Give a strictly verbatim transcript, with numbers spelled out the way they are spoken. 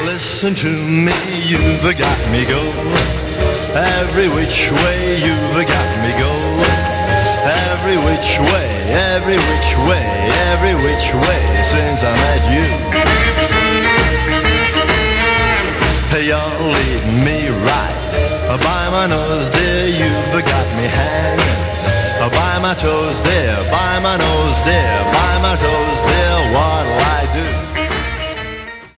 Listen to me, you've got me go. Every which way, you've got me go. Every which way, every which way, every which way, since I met you. Hey, you're leading me right. By my nose, dear, you've got me hanging. By my toes, dear, by my nose, dear, by